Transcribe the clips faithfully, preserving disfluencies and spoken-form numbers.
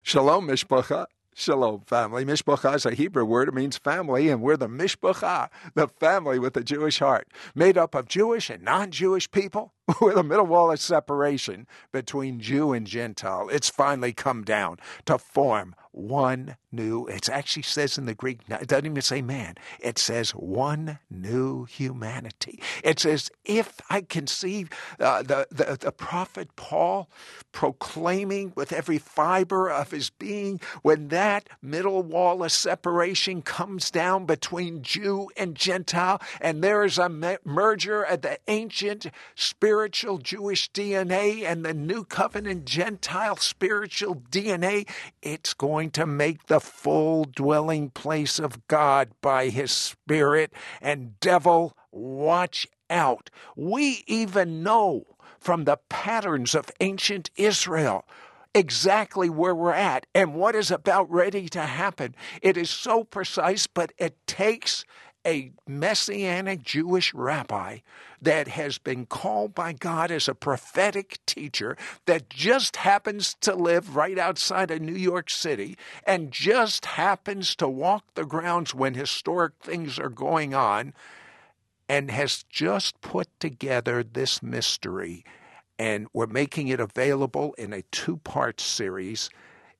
Shalom, Mishpacha. Shalom, family. Mishpacha is a Hebrew word. It means family, and we're the Mishpacha, the family with a Jewish heart, made up of Jewish and non-Jewish people with a middle wall of separation between Jew and Gentile. It's finally come down to form one new, it actually says in the Greek, it doesn't even say man, it says one new humanity. It's as if I can see uh, the, the, the prophet Paul proclaiming with every fiber of his being, when that middle wall of separation comes down between Jew and Gentile, and there is a me- merger of the ancient spiritual Jewish D N A and the new covenant Gentile spiritual D N A, it's going to make the full dwelling place of God by his Spirit. And devil, watch out. We even know from the patterns of ancient Israel exactly where we're at and what is about ready to happen. It is so precise, but it takes a Messianic Jewish rabbi that has been called by God as a prophetic teacher that just happens to live right outside of New York City and just happens to walk the grounds when historic things are going on, and has just put together this mystery. And we're making it available in a two-part series,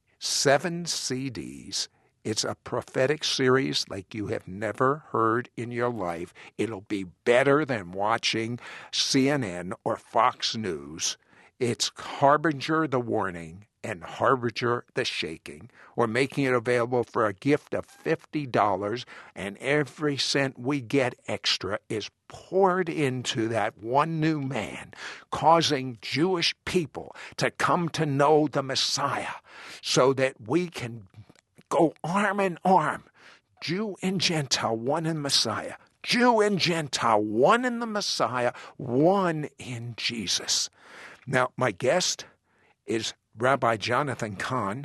seven C Ds. It's a prophetic series like you have never heard in your life. It'll be better than watching C N N or Fox News. It's Harbinger the Warning and Harbinger the Shaking. We're making it available for a gift of fifty dollars, and every cent we get extra is poured into that one new man, causing Jewish people to come to know the Messiah so that we can go arm in arm, Jew and Gentile, one in Messiah. Jew and Gentile, one in the Messiah, one in Jesus. Now, my guest is Rabbi Jonathan Cahn,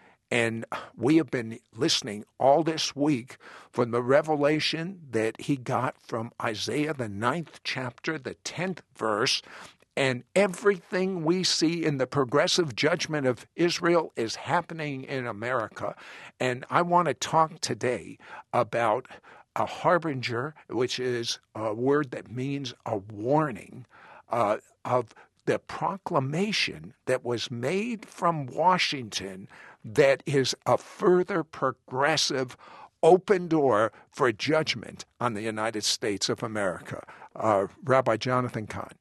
and we have been listening all this week from the revelation that he got from Isaiah, the ninth chapter, the tenth verse, and everything we see in the progressive judgment of Israel is happening in America. And I want to talk today about a harbinger, which is a word that means a warning, uh, of the proclamation that was made from Washington that is a further progressive open door for judgment on the United States of America. Uh, Rabbi Jonathan Cahn.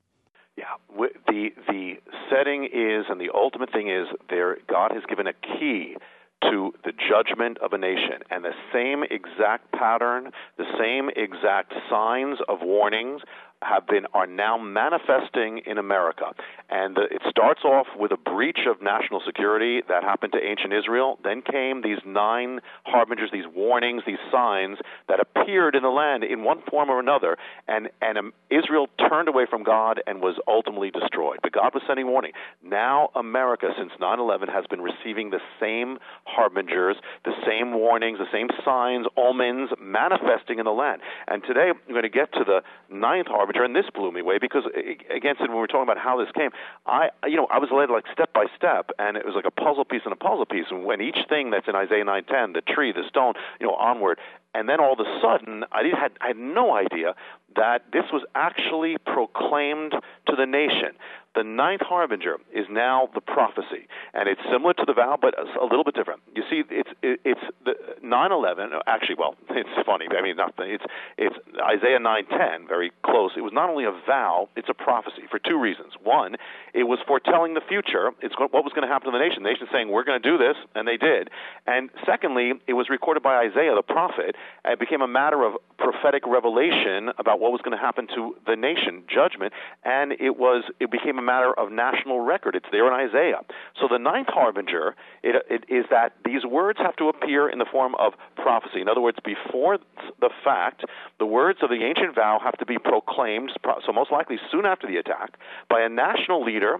Yeah, the the setting is, and the ultimate thing is, there God has given a key to the judgment of a nation, and the same exact pattern, the same exact signs of warnings have been are now manifesting in America. And the, it starts off with a breach of national security that happened to ancient Israel. Then came these nine harbingers, these warnings, these signs that appeared in the land in one form or another. And, and um, Israel turned away from God and was ultimately destroyed. But God was sending warning. Now America, since nine eleven, has been receiving the same harbingers, the same warnings, the same signs, omens manifesting in the land. And today I'm going to get to the ninth harbinger. And this blew me away because, again, when we were talking about how this came, I, you know, I was led like step by step, and it was like a puzzle piece and a puzzle piece. And when each thing that's in Isaiah nine ten, the tree, the stone, you know, onward, and then all of a sudden, I did, had I had no idea that this was actually proclaimed to the nation. The ninth harbinger is now the prophecy, and it's similar to the vow, but a little bit different. You see, it's it's the nine eleven. Actually, well, it's funny. I mean, not it's it's Isaiah nine ten, very close. It was not only a vow; it's a prophecy for two reasons. One, it was foretelling the future. It's what was going to happen to the nation. The nation saying, "We're going to do this," and they did. And secondly, it was recorded by Isaiah the prophet. And it became a matter of prophetic revelation about what was going to happen to the nation, judgment, and it was it became a matter of national record. It's there in Isaiah. So the ninth harbinger it, it is that these words have to appear in the form of prophecy. In other words, before the fact, the words of the ancient vow have to be proclaimed, so most likely soon after the attack, by a national leader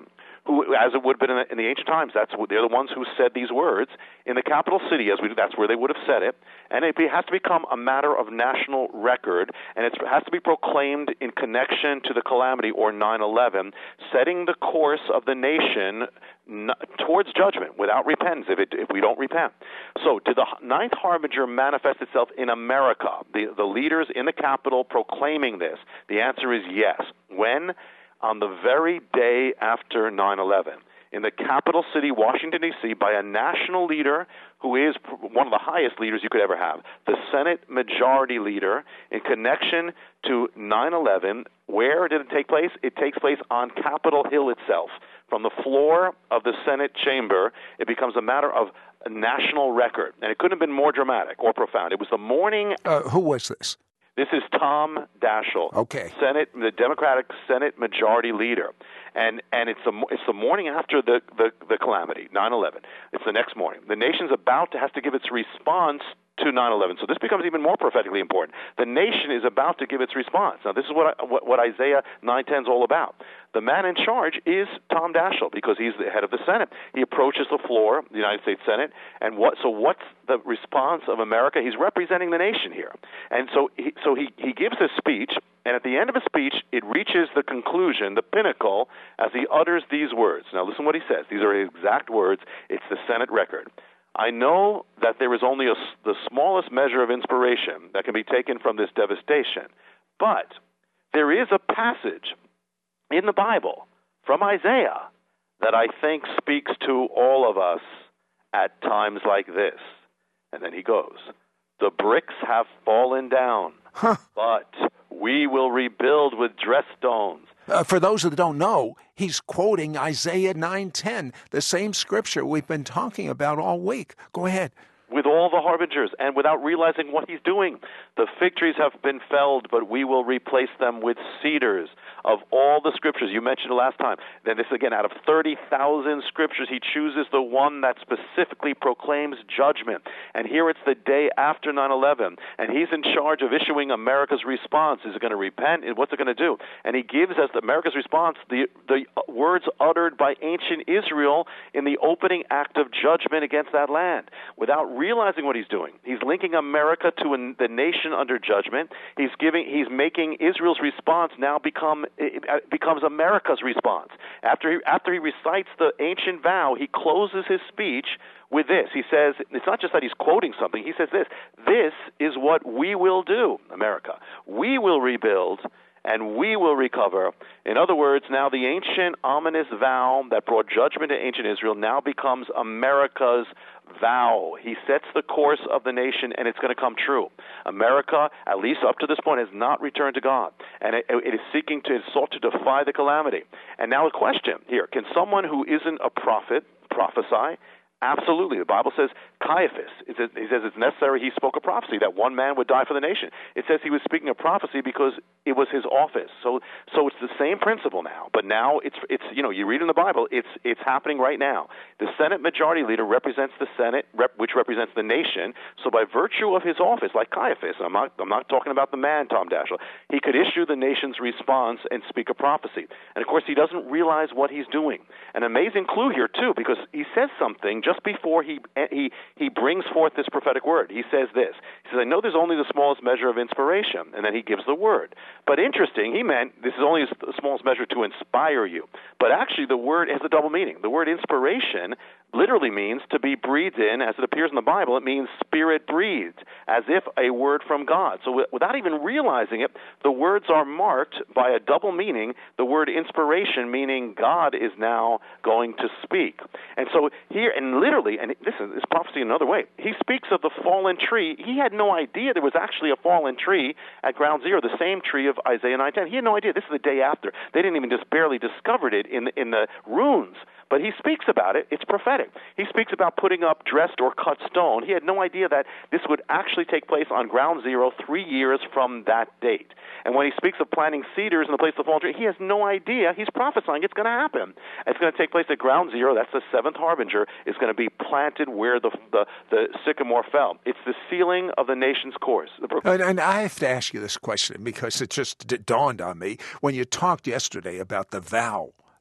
who, as it would have been in the, in the ancient times, that's they're the ones who said these words in the capital city. As we that's where they would have said it, and it has to become a matter of national record, and it has to be proclaimed in connection to the calamity or nine eleven, setting the course of the nation towards judgment without repentance if, it, if we don't repent. So did the ninth harbinger manifest itself in America, the, the leaders in the capital proclaiming this? The answer is yes. When? On the very day after nine eleven. In the capital city, Washington, D C, by a national leader who is one of the highest leaders you could ever have, the Senate Majority Leader, in connection to nine eleven. Where did it take place? It takes place on Capitol Hill itself. From the floor of the Senate chamber, it becomes a matter of a national record. And it couldn't have been more dramatic or profound. It was the morning... Uh, who was this? This is Tom Daschle, okay. Senate, the Democratic Senate Majority Leader. And and it's the, it's the morning after the, the, the calamity, nine eleven. It's the next morning. The nation's about to have to give its response to nine eleven. So this becomes even more prophetically important. The nation is about to give its response. Now, this is what, I, what, what Isaiah nine ten is all about. The man in charge is Tom Daschle because he's the head of the Senate. He approaches the floor, the United States Senate, and what? So what's the response of America? He's representing the nation here. And so he, so he, he gives a speech, and at the end of his speech, it reaches the conclusion, the pinnacle, as he utters these words. Now, listen what he says. These are his exact words. It's the Senate record. I know that there is only a, the smallest measure of inspiration that can be taken from this devastation, but there is a passage in the Bible from Isaiah that I think speaks to all of us at times like this. And then he goes, the bricks have fallen down, huh. but we will rebuild with dressed stones. Uh, for those that don't know, he's quoting Isaiah nine ten, the same scripture we've been talking about all week. Go ahead. With all the harbingers and without realizing what he's doing. The fig trees have been felled, but we will replace them with cedars. Of all the scriptures, you mentioned it last time, then this again, out of thirty thousand scriptures, he chooses the one that specifically proclaims judgment. And here it's the day after nine eleven, and he's in charge of issuing America's response. Is it going to repent? What's it going to do? And he gives us America's response, the, the words uttered by ancient Israel in the opening act of judgment against that land. Without realizing what he's doing, he's linking America to an, the nation under judgment. He's giving, he's making Israel's response now become it becomes America's response. After he, after he recites the ancient vow, he closes his speech with this. He says, it's not just that he's quoting something. He says this, this is what we will do, America. We will rebuild and we will recover. In other words, now the ancient ominous vow that brought judgment to ancient Israel now becomes America's vow. He sets the course of the nation, and it's going to come true. America, at least up to this point, has not returned to God, and it, it is seeking to, sought to defy the calamity. And now a question here, can someone who isn't a prophet prophesy? Absolutely. The Bible says Caiaphas, it says, he says it's necessary he spoke a prophecy that one man would die for the nation. It says he was speaking a prophecy because it was his office. So so it's the same principle now, but now it's, it's you know, you read in the Bible, it's it's happening right now. The Senate Majority Leader represents the Senate, rep, which represents the nation, so by virtue of his office, like Caiaphas, I'm not, I'm not talking about the man, Tom Daschle, he could issue the nation's response and speak a prophecy. And of course, he doesn't realize what he's doing. An amazing clue here, too, because he says something just before he he he brings forth this prophetic word. He says this. He says, I know there's only the smallest measure of inspiration, and then he gives the word. But interesting, he meant this is only the smallest measure to inspire you. But actually the word has a double meaning. The word inspiration literally means to be breathed in. As it appears in the Bible, it means spirit breathed, as if a word from God. So without even realizing it, the words are marked by a double meaning, the word inspiration, meaning God is now going to speak. And so here, and literally, and this is, this prophecy in another way, he speaks of the fallen tree. He had no idea there was actually a fallen tree at ground zero, the same tree of Isaiah nine ten. He had no idea. This is the day after. They didn't even just barely discovered it in the, in the ruins. But he speaks about it. It's prophetic. He speaks about putting up dressed or cut stone. He had no idea that this would actually take place on ground zero three years from that date. And when he speaks of planting cedars in the place of the fallen tree, he has no idea. He's prophesying it's going to happen. It's going to take place at ground zero. That's the seventh harbinger. It's going to be planted where the, the, the sycamore fell. It's the sealing of the nation's course. And, and I have to ask you this question because it just dawned on me. When you talked yesterday about the vow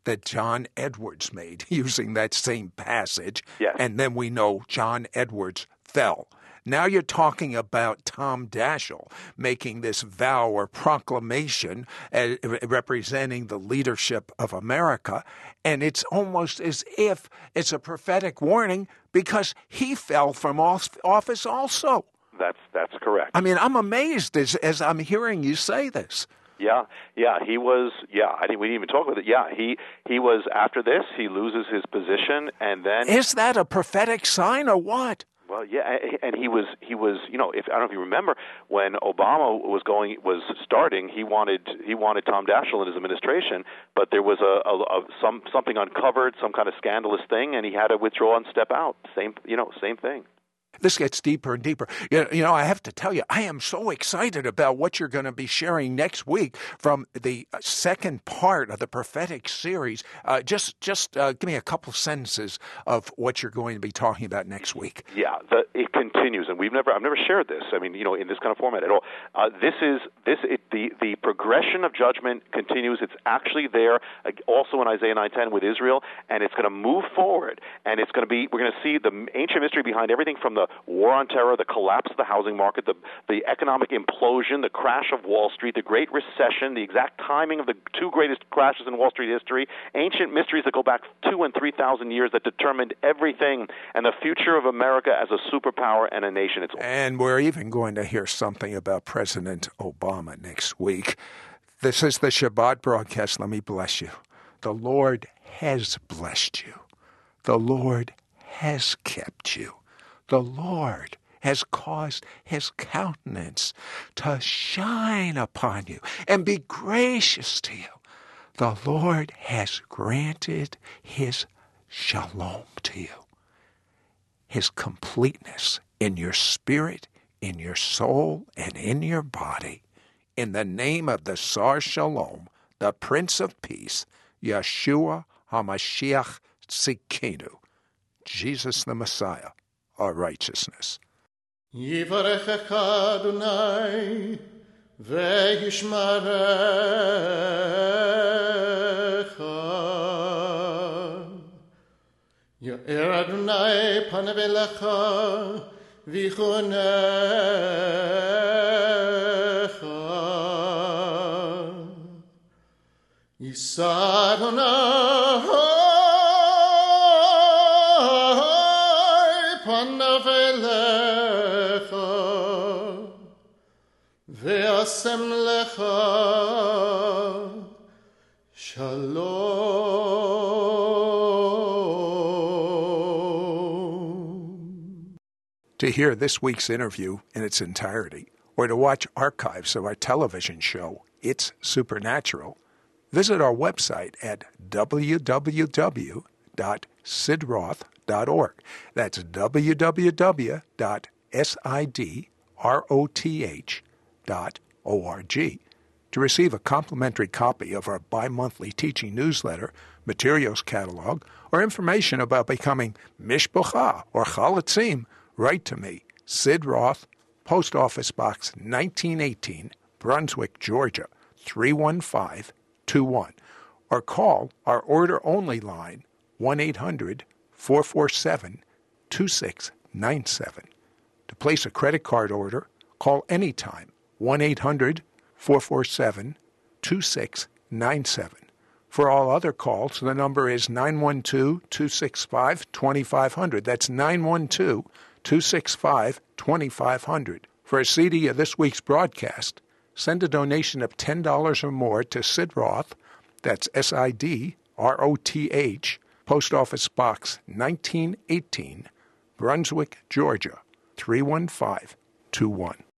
that John Edwards made using that same passage. Yes. And then we know John Edwards fell. Now you're talking about Tom Daschle making this vow or proclamation uh, representing the leadership of America, and it's almost as if it's a prophetic warning because he fell from office also. That's that's correct. I mean, I'm amazed as, as I'm hearing you say this. Yeah, yeah, he was. Yeah, I think we didn't even talk about it. Yeah, he he was after this. He loses his position, and then is that a prophetic sign or what? Well, yeah, and he was he was you know if I don't know if you remember when Obama was going was starting, he wanted he wanted Tom Daschle in his administration, but there was a, a, a some something uncovered, some kind of scandalous thing, and he had to withdraw and step out. Same you know same thing. This gets deeper and deeper. You know, I have to tell you, I am so excited about what you're going to be sharing next week from the second part of the prophetic series. Uh, just just uh, give me a couple sentences of what you're going to be talking about next week. Yeah, the, it continues, and we've never I've never shared this. I mean, you know, in this kind of format at all. Uh, this is this it, the the progression of judgment continues. It's actually there uh, also in Isaiah nine ten with Israel, and it's going to move forward, and it's going to be we're going to see the ancient mystery behind everything from the war on terror, the collapse of the housing market, the the economic implosion, the crash of Wall Street, the Great Recession, the exact timing of the two greatest crashes in Wall Street history, ancient mysteries that go back two and three thousand years that determined everything, and the future of America as a superpower and a nation. It's and we're even going to hear something about President Obama next week. This is the Shabbat broadcast. Let me bless you. The Lord has blessed you. The Lord has kept you. The Lord has caused his countenance to shine upon you and be gracious to you. The Lord has granted his shalom to you, his completeness in your spirit, in your soul, and in your body. In the name of the Sar Shalom, the Prince of Peace, Yeshua HaMashiach Tzidkenu, Jesus the Messiah, our righteousness. Yivarechecha Adonai ve'yishmarecha. Ya'er Adonai panav elecha v'chunecha. Yisa Adonai panav elecha ve'asem lecha shalom. To hear this week's interview in its entirety, or to watch archives of our television show, It's Supernatural, visit our website at w w w dot sidroth dot org. That's w w w dot sidroth dot org. To receive a complimentary copy of our bi-monthly teaching newsletter, materials catalog, or information about becoming Mishpacha or Chalatzim, write to me, Sid Roth, Post Office Box nineteen eighteen, Brunswick, Georgia, three one five two one, or call our order-only line, one eight hundred four four seven two six nine seven. To place a credit card order, call anytime, one eight hundred four four seven two six nine seven. For all other calls, the number is nine one two two six five two five zero zero. That's nine one two two six five two five zero zero. For a C D of this week's broadcast, send a donation of ten dollars or more to Sid Roth, that's S I D R O T H, Post Office Box nineteen eighteen, Brunswick, Georgia, three one five two one.